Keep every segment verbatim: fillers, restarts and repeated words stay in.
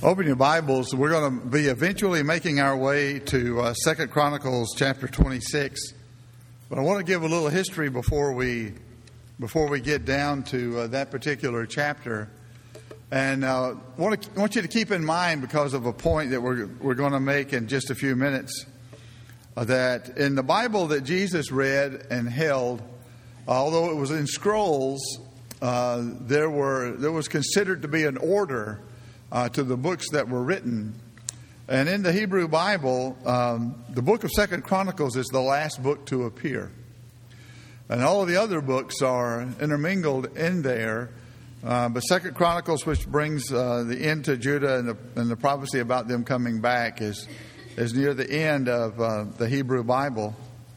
Open your Bibles. We're going to be eventually making our way to uh, Second Chronicles chapter twenty-six. But I want to give a little history before we before we get down to uh, that particular chapter. And uh, I want, to, I want you to keep in mind, because of a point that we're, we're going to make in just a few minutes, uh, that in the Bible that Jesus read and held, although it was in scrolls, uh, there were there was considered to be an order Uh, to the books that were written. And in the Hebrew Bible, um, the book of Second Chronicles is the last book to appear. And all of the other books are intermingled in there. Uh, but Second Chronicles, which brings uh, the end to Judah and the, and the prophecy about them coming back, is, is near the end of uh, the Hebrew Bible.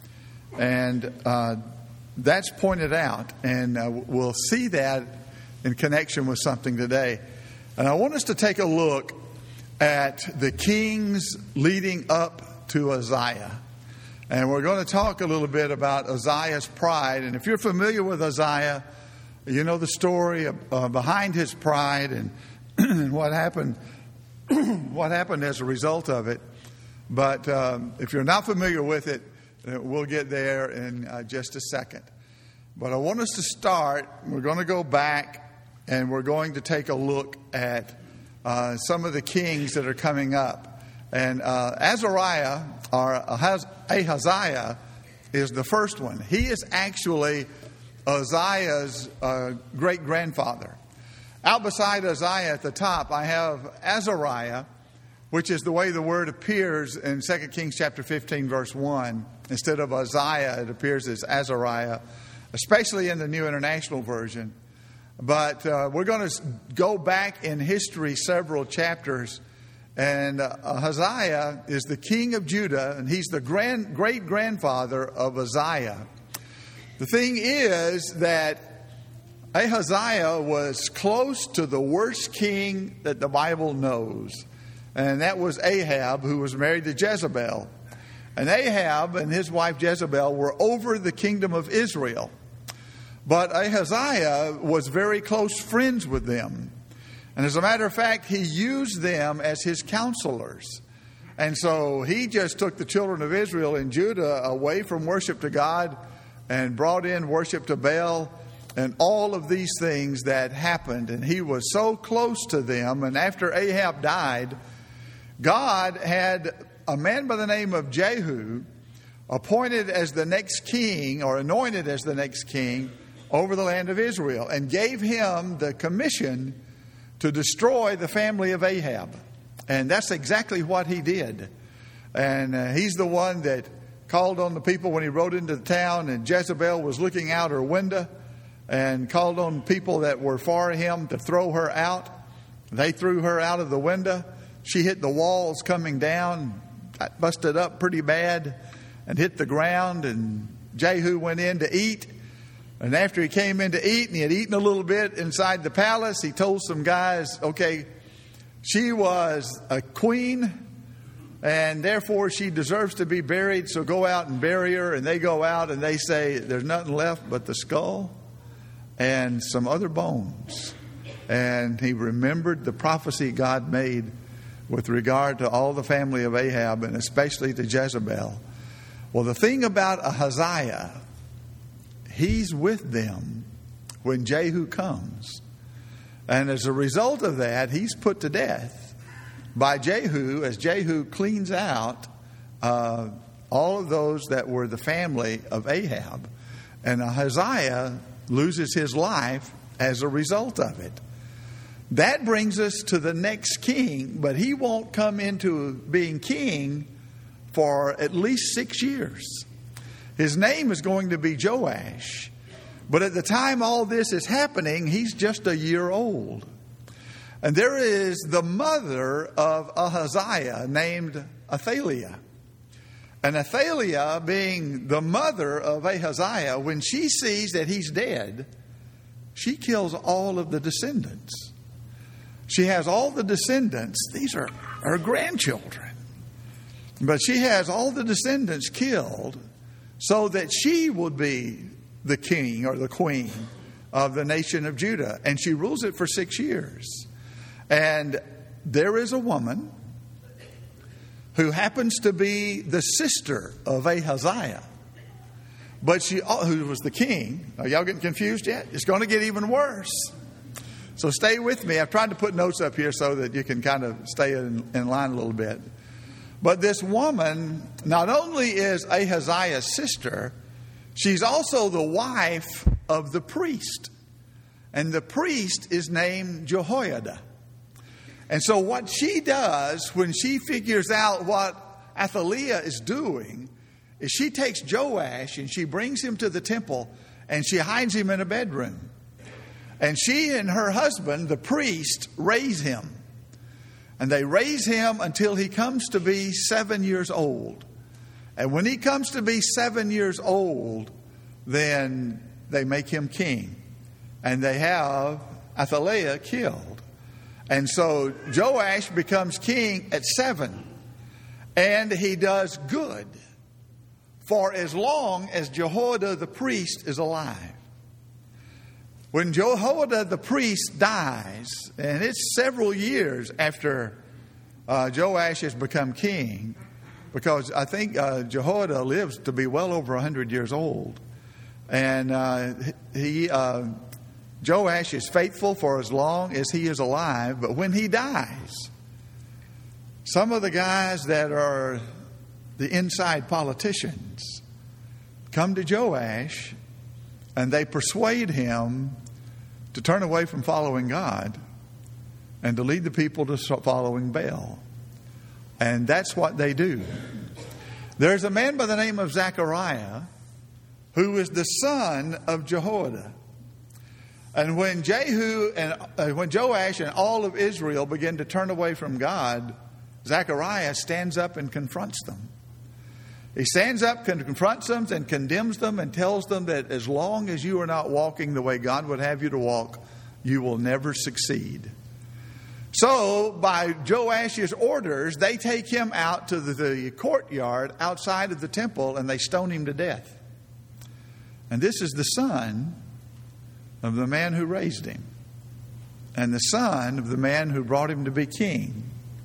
And uh, that's pointed out. And uh, we'll see that in connection with something today. And I want us to take a look at the kings leading up to Uzziah. And we're going to talk a little bit about Uzziah's pride. And if you're familiar with Uzziah, you know the story uh, behind his pride and, and what happened what happened as a result of it. But um, if you're not familiar with it, we'll get there in uh, just a second. But I want us to start. We're going to go back. And we're going to take a look at uh, some of the kings that are coming up. And uh, Azariah, or Ahaziah, is the first one. He is actually Uzziah's uh, great-grandfather. Out beside Uzziah at the top, I have Azariah, which is the way the word appears in Second Kings chapter fifteen, verse one. Instead of Uzziah, it appears as Azariah, especially in the New International Version. But uh, we're going to go back in history several chapters. And uh, Ahaziah is the king of Judah, and he's the grand, great-grandfather of Uzziah. The thing is that Ahaziah was close to the worst king that the Bible knows. And that was Ahab, who was married to Jezebel. And Ahab and his wife Jezebel were over the kingdom of Israel. But Ahaziah was very close friends with them. And as a matter of fact, he used them as his counselors. And so he just took the children of Israel in Judah away from worship to God and brought in worship to Baal and all of these things that happened. And he was so close to them. And after Ahab died, God had a man by the name of Jehu appointed as the next king, or anointed as the next king, over the land of Israel, and gave him the commission to destroy the family of Ahab. And that's exactly what he did. And uh, he's the one that called on the people when he rode into the town, and Jezebel was looking out her window and called on people that were for him to throw her out. They threw her out of the window. She hit the walls coming down, busted up pretty bad, and hit the ground. And Jehu went in to eat. And after he came in to eat, and he had eaten a little bit inside the palace, he told some guys, okay, she was a queen, and therefore she deserves to be buried, so go out and bury her. And they go out and they say, there's nothing left but the skull and some other bones. And he remembered the prophecy God made with regard to all the family of Ahab, and especially to Jezebel. Well, the thing about Ahaziah, he's with them when Jehu comes. And as a result of that, he's put to death by Jehu as Jehu cleans out uh, all of those that were the family of Ahab. And Ahaziah loses his life as a result of it. That brings us to the next king, but he won't come into being king for at least six years. His name is going to be Joash. But at the time all this is happening, he's just a year old. And there is the mother of Ahaziah named Athaliah. And Athaliah, being the mother of Ahaziah, when she sees that he's dead, she kills all of the descendants. She has all the descendants. These are her grandchildren. But she has all the descendants killed, so that she would be the king or the queen of the nation of Judah. And she rules it for six years. And there is a woman who happens to be the sister of Ahaziah, but she, who was the king. Are y'all getting confused yet? It's going to get even worse. So stay with me. I've tried to put notes up here so that you can kind of stay in, in line a little bit. But this woman not only is Ahaziah's sister, she's also the wife of the priest. And the priest is named Jehoiada. And so what she does when she figures out what Athaliah is doing is she takes Joash and she brings him to the temple and she hides him in a bedroom. And she and her husband, the priest, raise him. And they raise him until he comes to be seven years old. And when he comes to be seven years old, then they make him king. And they have Athaliah killed. And so Joash becomes king at seven. And he does good for as long as Jehoiada the priest is alive. When Jehoiada the priest dies, and it's several years after uh, Joash has become king, because I think uh, Jehoiada lives to be well over one hundred years old. And uh, he, uh, Joash is faithful for as long as he is alive, but when he dies, some of the guys that are the inside politicians come to Joash and they persuade him to turn away from following God and to lead the people to following Baal. And that's what they do. There's a man by the name of Zechariah who is the son of Jehoiada. And when Jehu and uh, when Joash and all of Israel begin to turn away from God, Zechariah stands up and confronts them. He stands up and confronts them and condemns them and tells them that as long as you are not walking the way God would have you to walk, you will never succeed. So, by Joash's orders, they take him out to the, the courtyard outside of the temple and they stone him to death. And this is the son of the man who raised him and the son of the man who brought him to be king.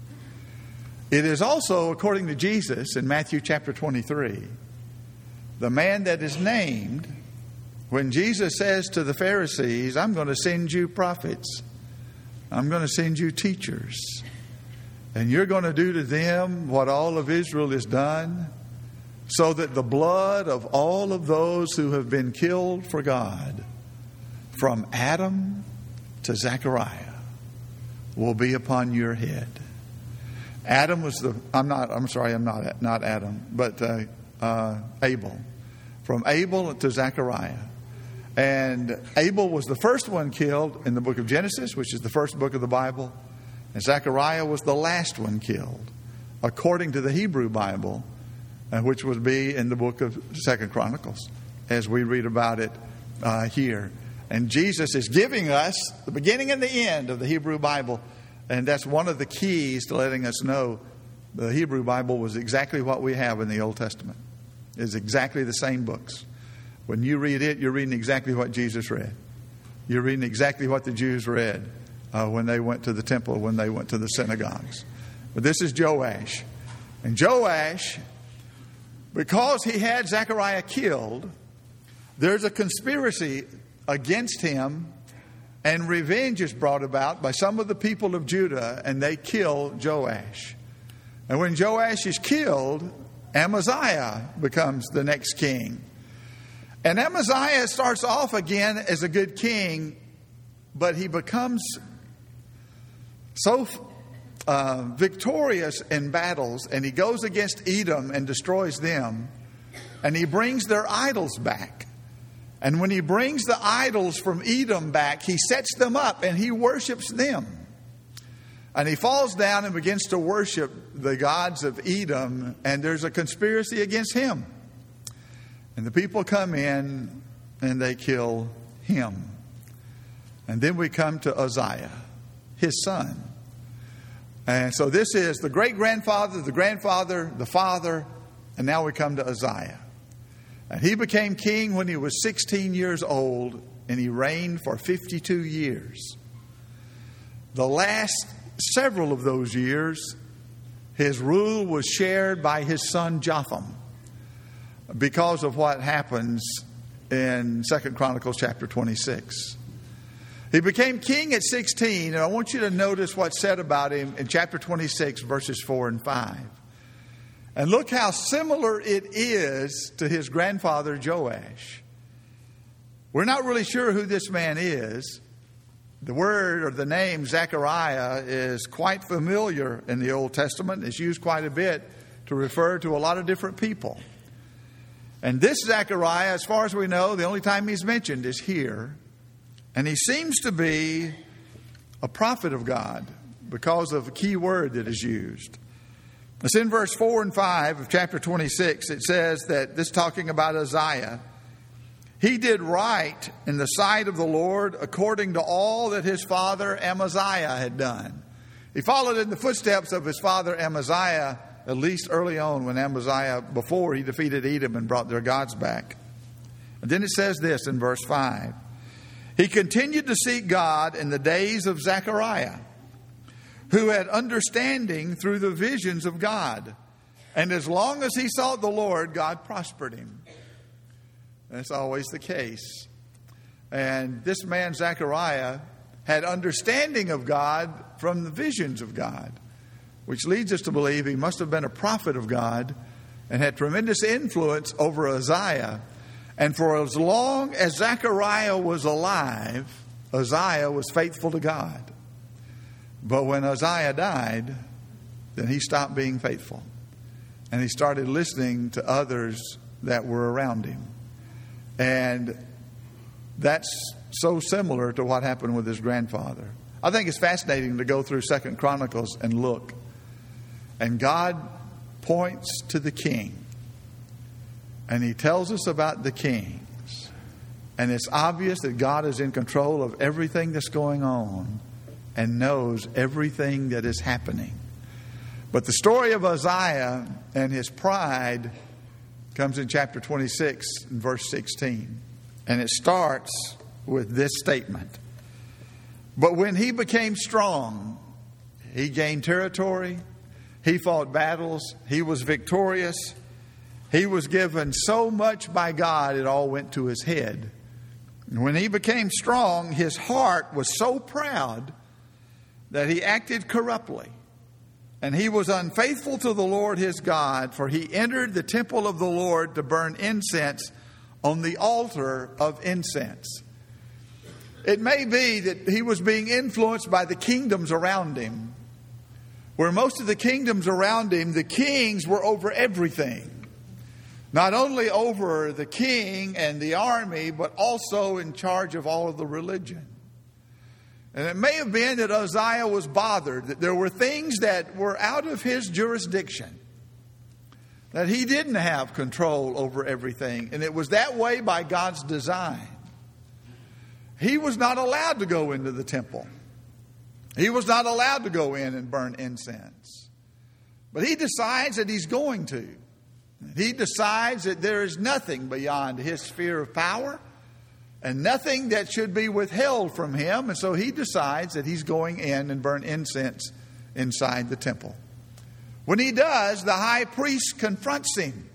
It is also, according to Jesus in Matthew chapter twenty-three, the man that is named when Jesus says to the Pharisees, I'm going to send you prophets. I'm going to send you teachers. And you're going to do to them what all of Israel has done, so that the blood of all of those who have been killed for God, from Adam to Zechariah, will be upon your head. Adam was the, I'm not, I'm sorry, I'm not, not Adam, but uh, uh, Abel. From Abel to Zechariah. And Abel was the first one killed in the book of Genesis, which is the first book of the Bible. And Zechariah was the last one killed, according to the Hebrew Bible, uh, which would be in the book of Second Chronicles, as we read about it uh, here. And Jesus is giving us the beginning and the end of the Hebrew Bible. And that's one of the keys to letting us know the Hebrew Bible was exactly what we have in the Old Testament. It's exactly the same books. When you read it, you're reading exactly what Jesus read. You're reading exactly what the Jews read uh, when they went to the temple, when they went to the synagogues. But this is Joash. And Joash, because he had Zechariah killed, there's a conspiracy against him. And revenge is brought about by some of the people of Judah, and they kill Joash. And when Joash is killed, Amaziah becomes the next king. And Amaziah starts off again as a good king, but he becomes so uh, victorious in battles, and he goes against Edom and destroys them, and he brings their idols back. And when he brings the idols from Edom back, he sets them up and he worships them. And he falls down and begins to worship the gods of Edom, and there's a conspiracy against him. And the people come in and they kill him. And then we come to Uzziah, his son. And so this is the great-grandfather, the grandfather, the father, and now we come to Uzziah. And he became king when he was sixteen years old, and he reigned for fifty-two years. The last several of those years, his rule was shared by his son Jotham because of what happens in Second Chronicles chapter twenty-six. He became king at sixteen, and I want you to notice what's said about him in chapter twenty-six, verses four and five. And look how similar it is to his grandfather Joash. We're not really sure who this man is. The word or the name Zechariah is quite familiar in the Old Testament. It's used quite a bit to refer to a lot of different people. And this Zechariah, as far as we know, the only time he's mentioned is here. And he seems to be a prophet of God because of a key word that is used. It's in verse four and five of chapter twenty-six. It says that this talking about Uzziah. He did right in the sight of the Lord according to all that his father Amaziah had done. He followed in the footsteps of his father Amaziah, at least early on when Amaziah, before he defeated Edom and brought their gods back. And then it says this in verse five. He continued to seek God in the days of Zechariah, who had understanding through the visions of God. And as long as he sought the Lord, God prospered him. That's always the case. And this man, Zechariah, had understanding of God from the visions of God, which leads us to believe he must have been a prophet of God and had tremendous influence over Uzziah. And for as long as Zechariah was alive, Uzziah was faithful to God. But when Uzziah died, then he stopped being faithful. And he started listening to others that were around him. And that's so similar to what happened with his grandfather. I think it's fascinating to go through Second Chronicles and look. And God points to the king. And he tells us about the kings. And it's obvious that God is in control of everything that's going on and knows everything that is happening. But the story of Uzziah and his pride comes in chapter twenty-six and verse sixteen. And it starts with this statement. But when he became strong, he gained territory, he fought battles, he was victorious, he was given so much by God it all went to his head. And when he became strong, his heart was so proud that he acted corruptly. And he was unfaithful to the Lord his God, for he entered the temple of the Lord to burn incense on the altar of incense. It may be that he was being influenced by the kingdoms around him, where most of the kingdoms around him, the kings were over everything. Not only over the king and the army, but also in charge of all of the religion. And it may have been that Uzziah was bothered, that there were things that were out of his jurisdiction, that he didn't have control over everything. And it was that way by God's design. He was not allowed to go into the temple. He was not allowed to go in and burn incense. But he decides that he's going to. He decides that there is nothing beyond his sphere of power and nothing that should be withheld from him. And so he decides that he's going in and burn incense inside the temple. When he does, the high priest confronts him,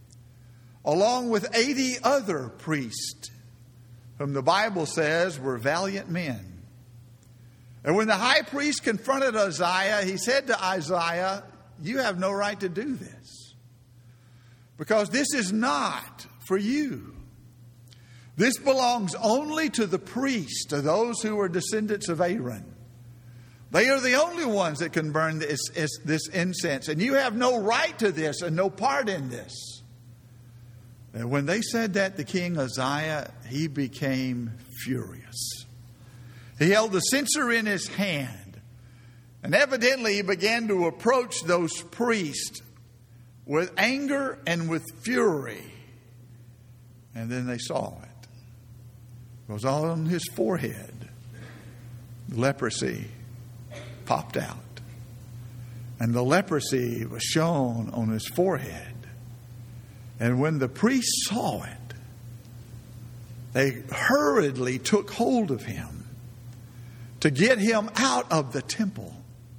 along with eighty other priests, whom the Bible says were valiant men. And when the high priest confronted Uzziah, he said to Uzziah, "You have no right to do this, because this is not for you. This belongs only to the priests, to those who are descendants of Aaron. They are the only ones that can burn this, this incense. And you have no right to this and no part in this." And when they said that to King Uzziah, he became furious. He held the censer in his hand. And evidently he began to approach those priests with anger and with fury. And then they saw it. It was all on his forehead. Leprosy popped out. And the leprosy was shown on his forehead. And when the priests saw it, they hurriedly took hold of him to get him out of the temple.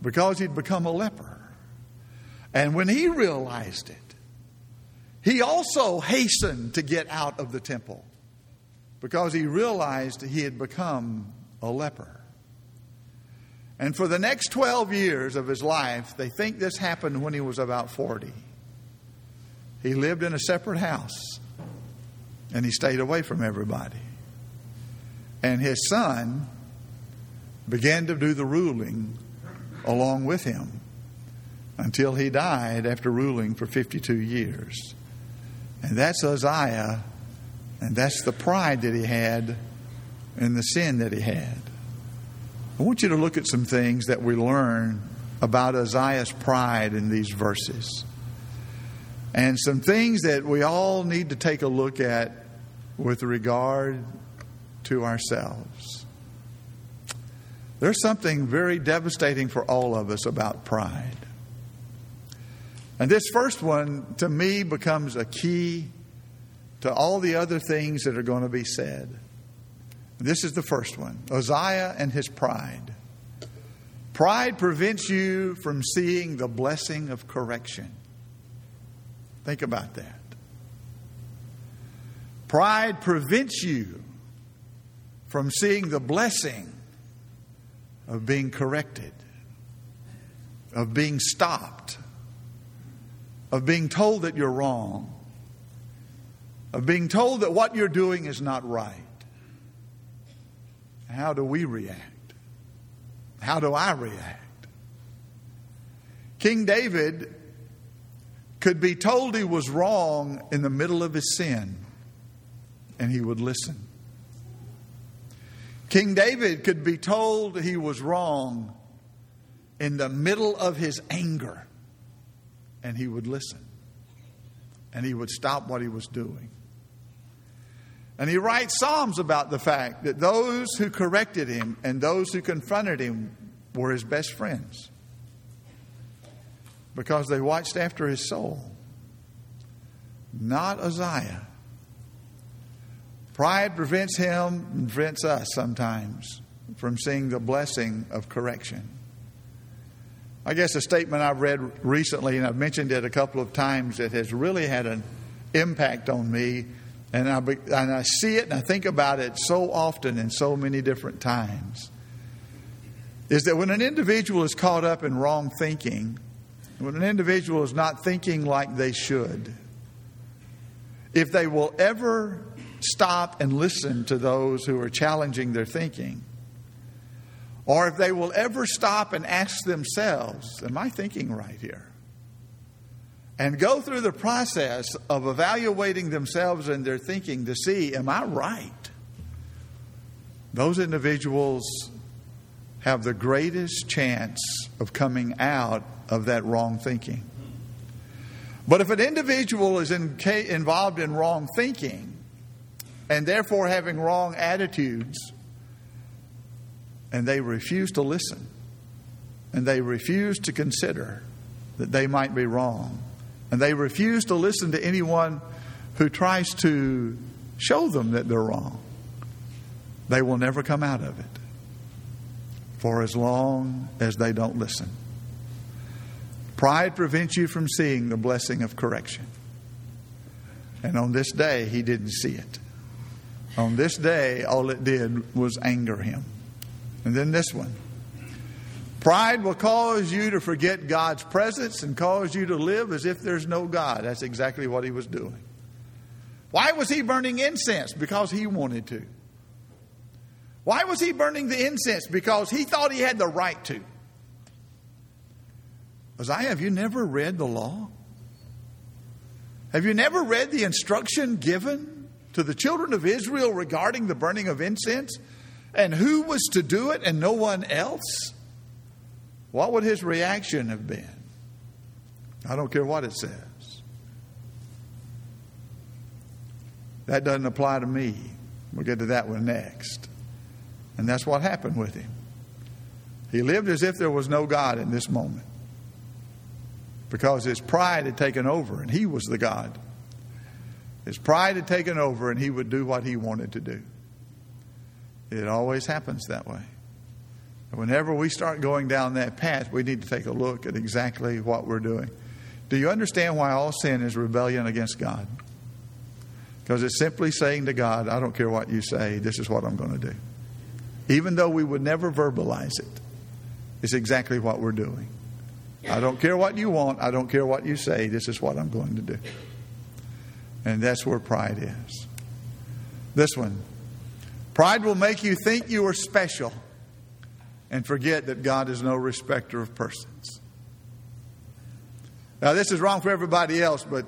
because he'd become a leper. And when he realized it, he also hastened to get out of the temple because he realized he had become a leper. And for the next twelve years of his life, they think this happened when he was about forty. He lived in a separate house and he stayed away from everybody. And his son began to do the ruling along with him until he died after ruling for fifty-two years. And that's Uzziah, and that's the pride that he had and the sin that he had. I want you to look at some things that we learn about Uzziah's pride in these verses. And some things that we all need to take a look at with regard to ourselves. There's something very devastating for all of us about pride. And this first one, to me, becomes a key to all the other things that are going to be said. This is the first one, Uzziah and his pride. Pride prevents you from seeing the blessing of correction. Think about that. Pride prevents you from seeing the blessing of being corrected, of being stopped, of being told that you're wrong, of being told that what you're doing is not right. How do we react? How do I react? King David could be told he was wrong in the middle of his sin, and he would listen. King David could be told he was wrong in the middle of his anger, and he would listen. And he would stop what he was doing. And he writes Psalms about the fact that those who corrected him and those who confronted him were his best friends, because they watched after his soul. Not Uzziah. Pride prevents him and prevents us sometimes from seeing the blessing of correction. I guess a statement I've read recently, and I've mentioned it a couple of times, that has really had an impact on me. And I, and I see it and I think about it so often in so many different times, is that when an individual is caught up in wrong thinking, when an individual is not thinking like they should, if they will ever stop and listen to those who are challenging their thinking, or if they will ever stop and ask themselves, am I thinking right here? And go through the process of evaluating themselves and their thinking to see, am I right? Those individuals have the greatest chance of coming out of that wrong thinking. But if an individual is in, involved in wrong thinking, and therefore having wrong attitudes, and they refuse to listen, and they refuse to consider that they might be wrong, and they refuse to listen to anyone who tries to show them that they're wrong, they will never come out of it for as long as they don't listen. Pride prevents you from seeing the blessing of correction. And on this day, he didn't see it. On this day, all it did was anger him. And then this one. Pride will cause you to forget God's presence and cause you to live as if there's no God. That's exactly what he was doing. Why was he burning incense? Because he wanted to. Why was he burning the incense? Because he thought he had the right to. Uzziah, have you never read the law? Have you never read the instruction given to the children of Israel regarding the burning of incense? And who was to do it and no one else? What would his reaction have been? I don't care what it says. That doesn't apply to me. We'll get to that one next. And that's what happened with him. He lived as if there was no God in this moment, because his pride had taken over and he was the God. His pride had taken over and he would do what he wanted to do. It always happens that way. Whenever we start going down that path, we need to take a look at exactly what we're doing. Do you understand why all sin is rebellion against God? Because it's simply saying to God, I don't care what you say, this is what I'm going to do. Even though we would never verbalize it, it's exactly what we're doing. I don't care what you want, I don't care what you say, this is what I'm going to do. And that's where pride is. This one. Pride will make you think you are special and forget that God is no respecter of persons. Now, this is wrong for everybody else, but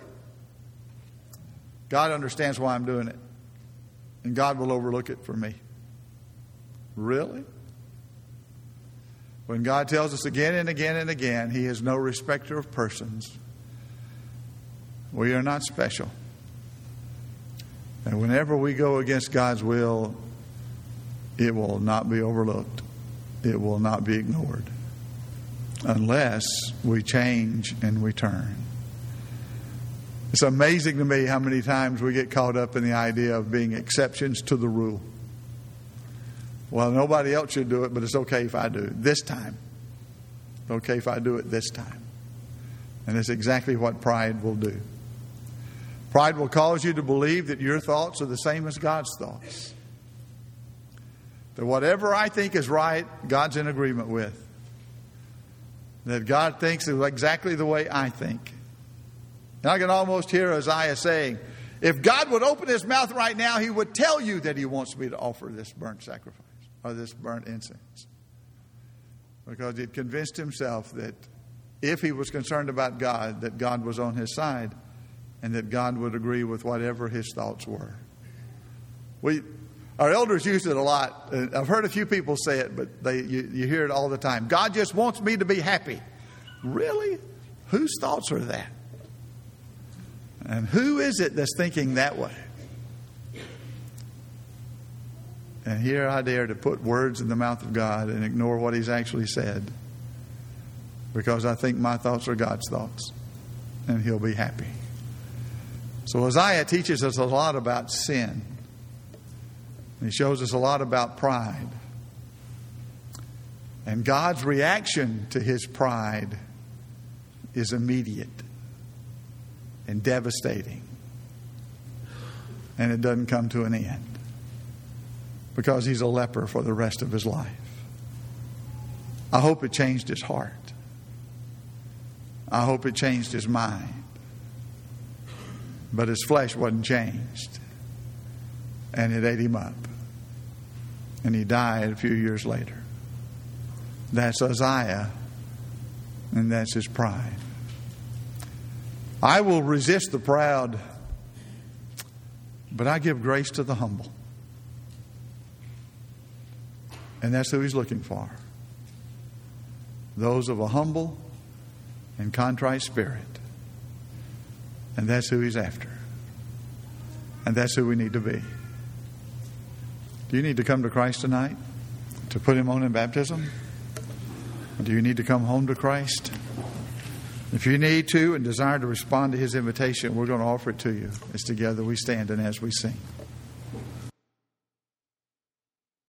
God understands why I'm doing it. And God will overlook it for me. Really? When God tells us again and again and again, He is no respecter of persons, we are not special. And whenever we go against God's will, it will not be overlooked. It will not be ignored. Unless we change and we turn. It's amazing to me how many times we get caught up in the idea of being exceptions to the rule. Well, nobody else should do it, but it's okay if I do it this time. It's okay if I do it this time. And it's exactly what pride will do. Pride will cause you to believe that your thoughts are the same as God's thoughts. That whatever I think is right, God's in agreement with. That God thinks exactly the way I think. And I can almost hear Isaiah saying, if God would open His mouth right now, He would tell you that He wants me to offer this burnt sacrifice or this burnt incense. Because He'd convinced Himself that if He was concerned about God, that God was on His side and that God would agree with whatever His thoughts were. We, our elders use it a lot. I've heard a few people say it, but they, you, you hear it all the time. God just wants me to be happy. Really? Whose thoughts are that? And who is it that's thinking that way? And here I dare to put words in the mouth of God and ignore what He's actually said. Because I think my thoughts are God's thoughts. And He'll be happy. So Isaiah teaches us a lot about sin. He shows us a lot about pride. And God's reaction to His pride is immediate and devastating. And it doesn't come to an end. Because he's a leper for the rest of his life. I hope it changed his heart. I hope it changed his mind. But his flesh wasn't changed. And it ate him up. And he died a few years later. That's Isaiah. And that's his pride. I will resist the proud, but I give grace to the humble. And that's who he's looking for. Those of a humble and contrite spirit. And that's who he's after. And that's who we need to be. Do you need to come to Christ tonight to put Him on in baptism? Do you need to come home to Christ? If you need to and desire to respond to His invitation, we're going to offer it to you as together we stand and as we sing.